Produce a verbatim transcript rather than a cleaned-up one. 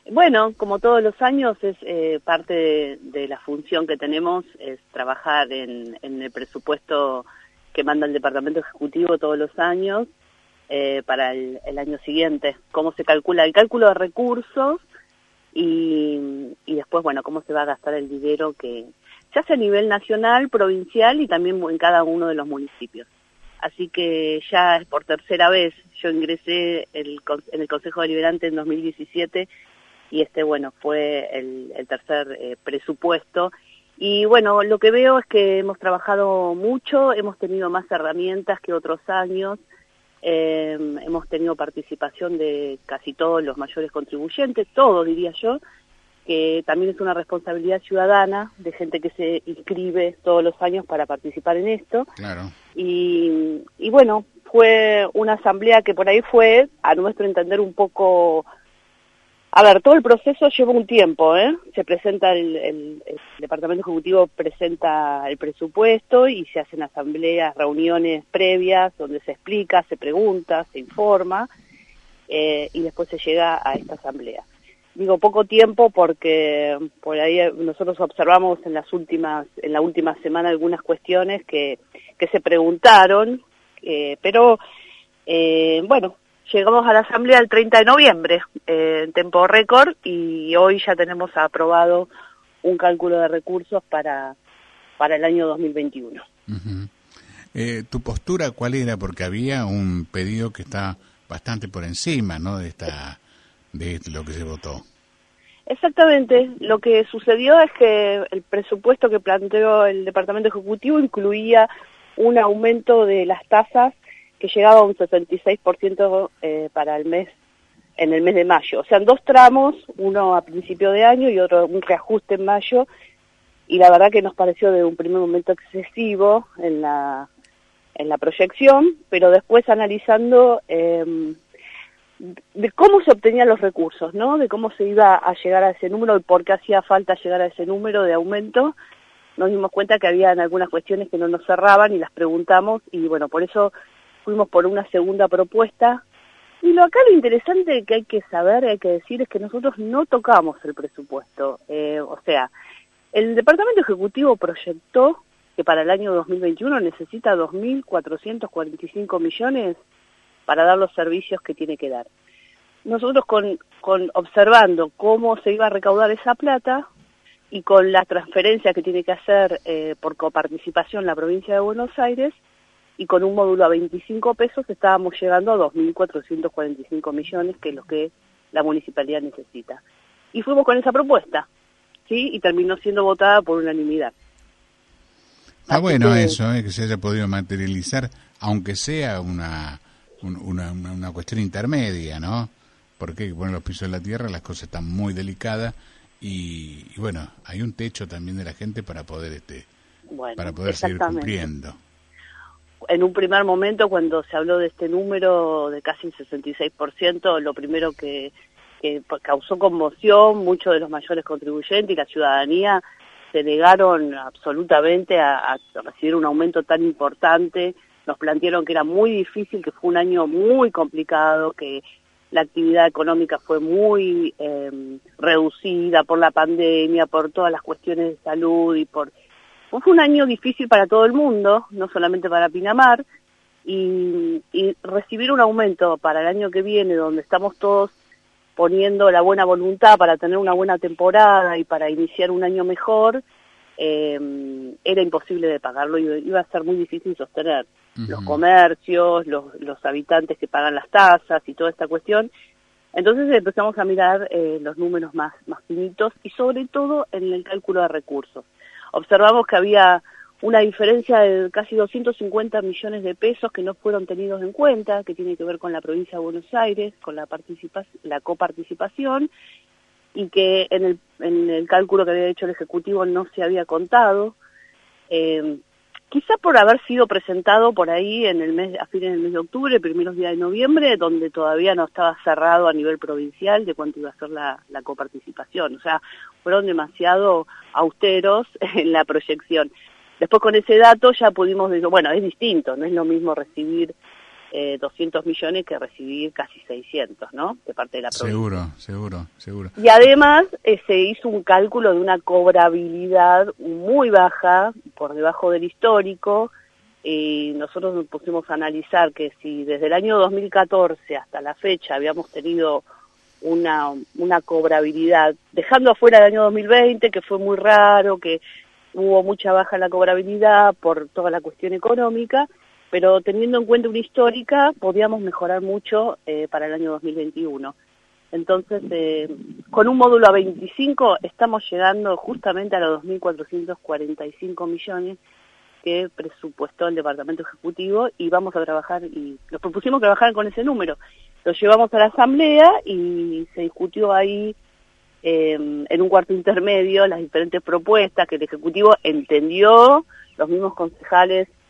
Bueno, como todos los años, es eh, parte de, de la función que tenemos, es trabajar en, en el presupuesto que manda el Departamento Ejecutivo todos los años eh, para el, el año siguiente, cómo se calcula el cálculo de recursos y, y después, bueno, cómo se va a gastar el dinero que se hace a nivel nacional, provincial y también en cada uno de los municipios. Así que ya es por tercera vez, yo ingresé el, en el Consejo Deliberante en dos mil diecisiete y este, bueno, fue el, el tercer eh, presupuesto. Y bueno, lo que veo es que hemos trabajado mucho, hemos tenido más herramientas que otros años, eh, hemos tenido participación de casi todos los mayores contribuyentes, todos diría yo, que también es una responsabilidad ciudadana de gente que se inscribe todos los años para participar en esto. Claro. Y, y bueno, fue una asamblea que por ahí fue, a nuestro entender, un poco... A ver, todo el proceso lleva un tiempo, ¿eh? Se presenta, el, el, el Departamento Ejecutivo presenta el presupuesto y se hacen asambleas, reuniones previas donde se explica, se pregunta, se informa eh, y después se llega a esta asamblea. Digo poco tiempo porque por ahí nosotros observamos en las últimas, en la última semana algunas cuestiones que, que se preguntaron, eh, pero eh, bueno, llegamos a la asamblea el treinta de noviembre, eh, en tiempo récord, y hoy ya tenemos aprobado un cálculo de recursos para, para el año dos mil veintiuno. Uh-huh. Eh, ¿Tu postura cuál era? Porque había un pedido que está bastante por encima, ¿no?, de esta... de lo que se votó. Exactamente, lo que sucedió es que el presupuesto que planteó el Departamento Ejecutivo incluía un aumento de las tasas que llegaba a un sesenta y seis por ciento eh, para el mes, en el mes de mayo. O sea, en dos tramos, uno a principio de año y otro un reajuste en mayo, y la verdad que nos pareció de un primer momento excesivo en la, en la proyección, pero después analizando... Eh, de cómo se obtenían los recursos, ¿no? De cómo se iba a llegar a ese número y por qué hacía falta llegar a ese número de aumento, nos dimos cuenta que había algunas cuestiones que no nos cerraban y las preguntamos y bueno, por eso fuimos por una segunda propuesta. Y lo acá lo interesante que hay que saber, hay que decir, es que nosotros no tocamos el presupuesto. Eh, o sea, el Departamento Ejecutivo proyectó que para el año dos mil veintiuno necesita dos mil cuatrocientos cuarenta y cinco millones para dar los servicios que tiene que dar. Nosotros con, con observando cómo se iba a recaudar esa plata y con la transferencia que tiene que hacer eh, por coparticipación la provincia de Buenos Aires y con un módulo a veinticinco pesos estábamos llegando a dos mil cuatrocientos cuarenta y cinco millones, que es lo que la municipalidad necesita. Y fuimos con esa propuesta, ¿sí? Y terminó siendo votada por unanimidad. Está bueno que... eso, eh, que se haya podido materializar, aunque sea una... Una, una, una cuestión intermedia, ¿no? Porque hay que poner los pisos de la tierra, las cosas están muy delicadas y, y bueno, hay un techo también de la gente para poder este bueno, para poder seguir cumpliendo. En un primer momento, cuando se habló de este número de casi el sesenta y seis por ciento, lo primero que, que causó conmoción, muchos de los mayores contribuyentes y la ciudadanía se negaron absolutamente a, a recibir un aumento tan importante. Nos plantearon que era muy difícil, que fue un año muy complicado, que la actividad económica fue muy eh, reducida por la pandemia, por todas las cuestiones de salud y por... Fue un año difícil para todo el mundo, no solamente para Pinamar, y, y recibir un aumento para el año que viene, donde estamos todos poniendo la buena voluntad para tener una buena temporada y para iniciar un año mejor, eh, era imposible de pagarlo y iba a ser muy difícil sostener. Uh-huh. Los comercios, los, los habitantes que pagan las tasas y toda esta cuestión. Entonces empezamos a mirar eh, los números más, más finitos y sobre todo en el cálculo de recursos. Observamos que había una diferencia de casi doscientos cincuenta millones de pesos que no fueron tenidos en cuenta, que tiene que ver con la provincia de Buenos Aires, con la, participa- la coparticipación, y que en el, en el cálculo que había hecho el Ejecutivo no se había contado. Eh, Quizá por haber sido presentado por ahí en el mes, a fines del mes de octubre, primeros días de noviembre, donde todavía no estaba cerrado a nivel provincial de cuánto iba a ser la, la coparticipación. O sea, fueron demasiado austeros en la proyección. Después con ese dato ya pudimos decir, bueno, es distinto, no es lo mismo recibir eh, doscientos millones que recibir casi seiscientos, ¿no? De parte de la provincia. Seguro, seguro, seguro. Y además eh, se hizo un cálculo de una cobrabilidad muy baja, por debajo del histórico, y nosotros nos pusimos a analizar que si desde el año dos mil catorce hasta la fecha habíamos tenido una, una cobrabilidad, dejando afuera el año dos mil veinte, que fue muy raro, que hubo mucha baja en la cobrabilidad por toda la cuestión económica, pero teniendo en cuenta una histórica, podíamos mejorar mucho eh, para el año dos mil veintiuno. Entonces, eh, con un módulo a veinticinco estamos llegando justamente a los dos mil cuatrocientos cuarenta y cinco millones que presupuestó el Departamento Ejecutivo, y vamos a trabajar, y nos propusimos trabajar con ese número. Lo llevamos a la Asamblea y se discutió ahí eh, en un cuarto intermedio las diferentes propuestas que el Ejecutivo entendió, los mismos concejales